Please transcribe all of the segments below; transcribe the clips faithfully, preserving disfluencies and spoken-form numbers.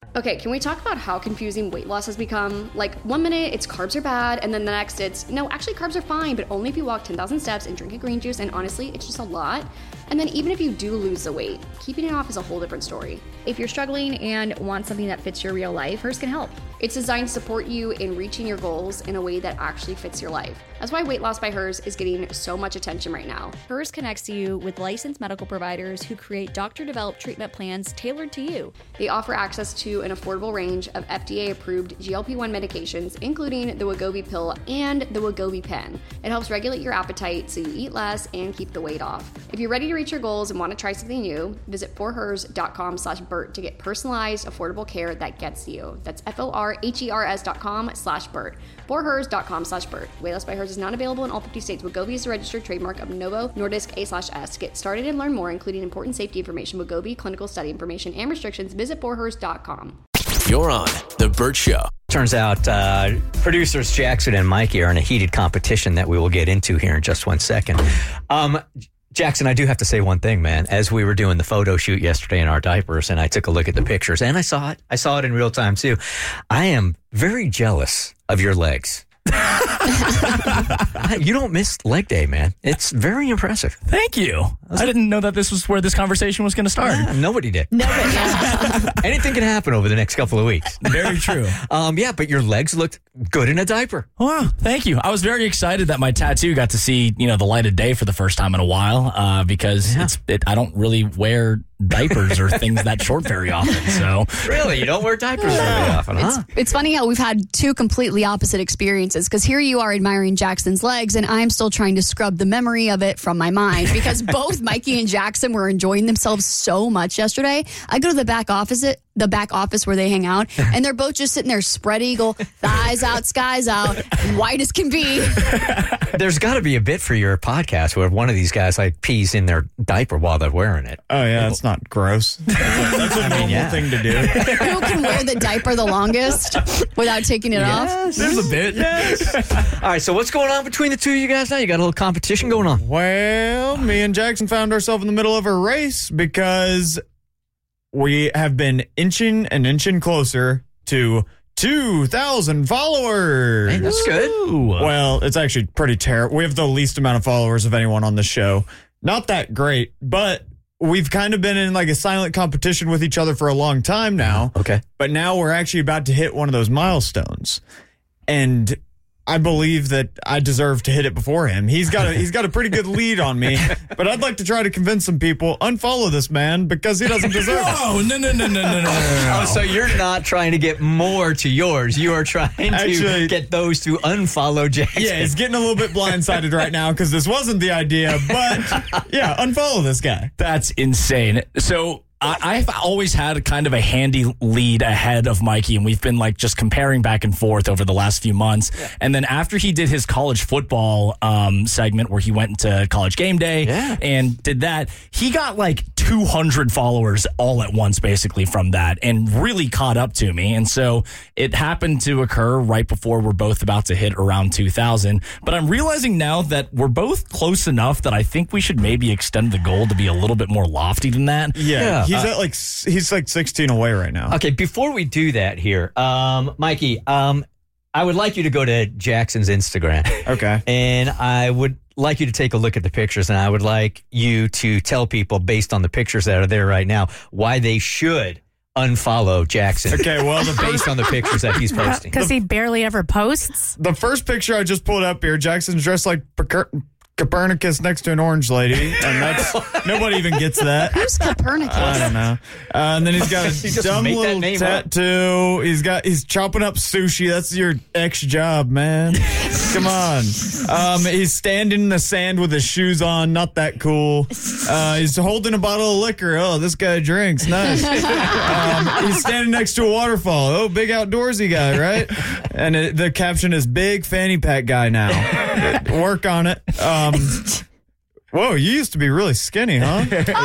Okay, can we talk about how confusing weight loss has become? Like, one minute it's carbs are bad, and then the next it's, no, actually carbs are fine, but only if you walk ten thousand steps and drink a green juice, and honestly, it's just a lot. And then even if you do lose the weight, keeping it off is a whole different story. If you're struggling and want something that fits your real life, Hers can help. It's designed to support you in reaching your goals in a way that actually fits your life. That's why Weight Loss by Hers is getting so much attention right now. Hers connects you with licensed medical providers who create doctor-developed treatment plans tailored to you. They offer access to an affordable range of F D A-approved G L P one medications, including the Wegovy pill and the Wegovy pen. It helps regulate your appetite so you eat less and keep the weight off. If you're ready to reach your goals and want to try something new, visit forhers.com slash Bert to get personalized, affordable care that gets you. That's F-O-R-H-E-R-S dot com slash Bert. forhers.com slash Bert. Weight Loss by Hers is not available in all fifty states. Wegovy is a registered trademark of Novo Nordisk A slash S. To get started and learn more, including important safety information, Wegovy, clinical study information, and restrictions, visit forhers dot com. You're on The Bert Show. Turns out uh, producers Jackson and Mikey are in a heated competition that we will get into here in just one second. Um, Jackson, I do have to say one thing, man. As we were doing the photo shoot yesterday in our diapers, and I took a look at the pictures, and I saw it. I saw it in real time, too. I am very jealous of your legs. You don't miss leg day, man. It's very impressive. Thank you. I didn't know that this was where this conversation was going to start. Yeah, nobody did. Nobody. Anything can happen over the next couple of weeks. Very true. Um, yeah, but your legs looked good in a diaper. Wow, thank you. I was very excited that my tattoo got to see, you know, the light of day for the first time in a while uh, because Yeah. it's it, I don't really wear diapers or things that short very often. So Really? You don't wear diapers very often, huh? It's funny how we've had two completely opposite experiences because here you are admiring Jackson's legs and I'm still trying to scrub the memory of it from my mind because both Mikey and Jackson were enjoying themselves so much yesterday. I go to the back office, the back office where they hang out, and they're both just sitting there spread eagle, thighs out, skies out, white as can be. There's got to be a bit for your podcast where one of these guys like pees in their diaper while they're wearing it. Oh, yeah, it's not gross. That's a, that's a normal yeah. thing to do. Who can wear the diaper the longest without taking it off? there's a bit. All right, so what's going on between the two of you guys now? You got a little competition going on. Well, me and Jackson found ourselves in the middle of a race because we have been inching and inching closer to two thousand followers. Hey, that's good. Well, it's actually pretty terrible. We have the least amount of followers of anyone on the show. Not that great, but we've kind of been in like a silent competition with each other for a long time now. Okay. But now we're actually about to hit one of those milestones. And I believe that I deserve to hit it before him. He's got a he's got a pretty good lead on me, but I'd like to try to convince some people unfollow this man because he doesn't deserve it. Oh, no, no, no, no, no, no, no. Oh, so you're not trying to get more to yours. You are trying to Actually- get those to unfollow Jackson. Yeah, he's getting a little bit blindsided right now because this wasn't the idea, but yeah, unfollow this guy. That's insane. So I, I've always had a kind of a handy lead ahead of Mikey, and we've been like just comparing back and forth over the last few months. Yeah. And then after he did his college football um, segment where he went into College Game Day yeah. and did that, he got like two hundred followers all at once basically from that and really caught up to me. And so it happened to occur right before we're both about to hit around two thousand. But I'm realizing now that we're both close enough that I think we should maybe extend the goal to be a little bit more lofty than that. Yeah, Yeah. he's Uh, at like he's like sixteen away right now. Okay, before we do that here, um, Mikey, um, I would like you to go to Jackson's Instagram. Okay. And I would like you to take a look at the pictures, and I would like you to tell people, based on the pictures that are there right now, why they should unfollow Jackson. Okay, well, the based on the pictures that he's posting. Because he barely ever posts. The first picture I just pulled up here, Jackson's dressed like Percur- Copernicus next to an orange lady, and that's nobody even gets that. Who's Copernicus? I don't know. Uh, and then he's got a You just dumb made that little name tattoo. He's got he's chopping up sushi. That's your ex job, man. Come on. Um, he's standing in the sand with his shoes on. Not that cool. Uh, he's holding a bottle of liquor. Oh, this guy drinks. Nice. Um, he's standing next to a waterfall. Oh, big outdoorsy guy, right? And it, the caption is "Big fanny pack guy now." Work on it. Um, whoa, you used to be really skinny, huh?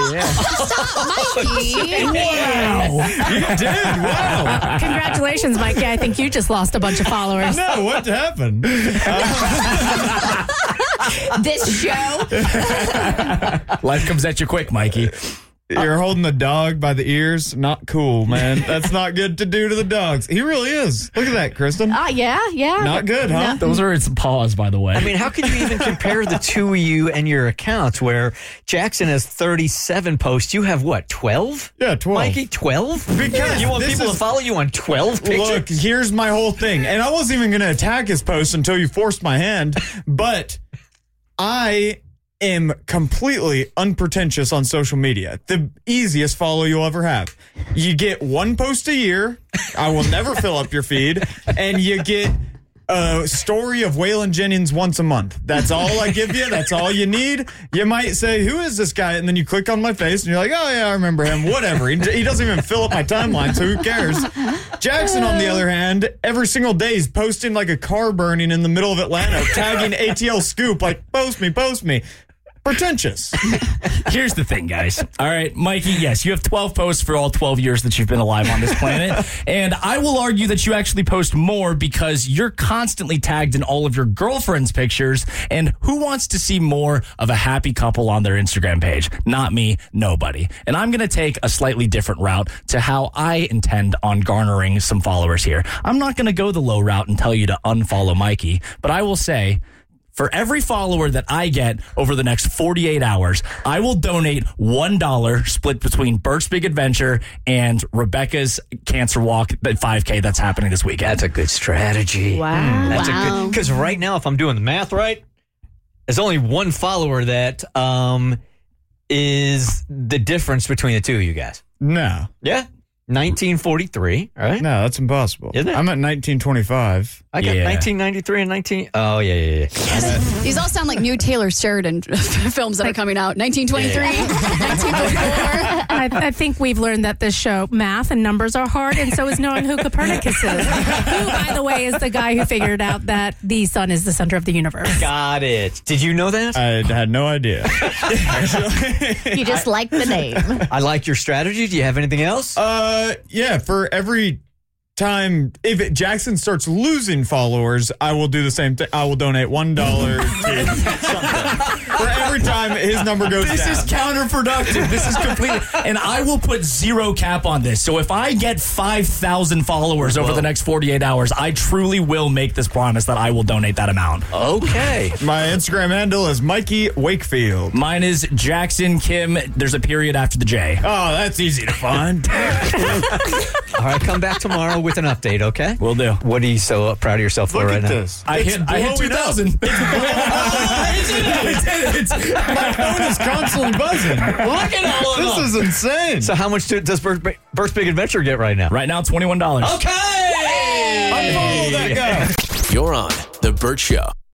Mikey. Wow. You did. Wow. Congratulations, Mikey. I think you just lost a bunch of followers. No, what happened? This show. Life comes at you quick, Mikey. You're holding the dog by the ears. Not cool, man. That's not good to do to the dogs. He really is. Look at that, Kristen. Uh, yeah, yeah. Not good, huh? Those are its paws, by the way. I mean, how can you even compare the two of you and your accounts where Jackson has thirty-seven posts? You have what, twelve? Yeah, twelve. Mikey, twelve? Because you want this people is- to follow you on twelve pictures? Look, here's my whole thing. And I wasn't even going to attack his post until you forced my hand. But I am completely unpretentious on social media. The easiest follow you'll ever have. You get one post a year. I will never fill up your feed. And you get a story of Waylon Jennings once a month. That's all I give you. That's all you need. You might say, who is this guy? And then you click on my face and you're like, oh, yeah, I remember him. Whatever. He, he doesn't even fill up my timeline, so who cares? Jackson, on the other hand, every single day is posting like a car burning in the middle of Atlanta, tagging A T L Scoop, like, post me, post me. Pretentious. Here's the thing, guys. All right, Mikey, yes, you have twelve posts for all twelve years that you've been alive on this planet. And I will argue that you actually post more because you're constantly tagged in all of your girlfriend's pictures. And who wants to see more of a happy couple on their Instagram page? Not me, nobody. And I'm going to take a slightly different route to how I intend on garnering some followers here. I'm not going to go the low route and tell you to unfollow Mikey, but I will say, for every follower that I get over the next forty-eight hours, I will donate one dollar split between Bert's Big Adventure and Rebecca's Cancer Walk, that five K that's happening this weekend. That's a good strategy. Wow. That's Wow. a good, because right now, if I'm doing the math right, there's only one follower that um is the difference between the two of you guys. No. Yeah. nineteen forty-three, right? No, that's impossible. Isn't it? I'm at nineteen twenty-five. I got Yeah. nineteen ninety-three and nineteen. Oh, yeah, yeah, yeah. These all sound like new Taylor Sheridan films that are coming out. nineteen twenty-three, nineteen forty-four. I, I think we've learned that this show, math and numbers are hard, and so is knowing who Copernicus is. Who, by the way, is the guy who figured out that the sun is the center of the universe. Got it. Did you know that? I had no idea. You just like the name. I like your strategy. Do you have anything else? Uh, yeah, for every time, if it, Jackson starts losing followers, I will do the same thing. I will donate one dollar to something. For every time his number goes This down. is counterproductive. This is completely, and I will put zero cap on this. So if I get five thousand followers over Whoa. the next forty-eight hours, I truly will make this promise that I will donate that amount. Okay. My Instagram handle is Mikey Wakefield. Mine is Jackson Kim. There's a period after the J. Oh, that's easy to find. All right, come back tomorrow with an update, okay? Will do. What are you so proud of yourself for Look right at now? this. I It's hit, I hit blowing two up. thousand. My phone is constantly buzzing. Look at all of This them. is insane. So how much do, does Bert's, Bert's Big Adventure get right now? Right now, twenty-one dollars. Okay. Unfollow that guy. You're on The Burt Show.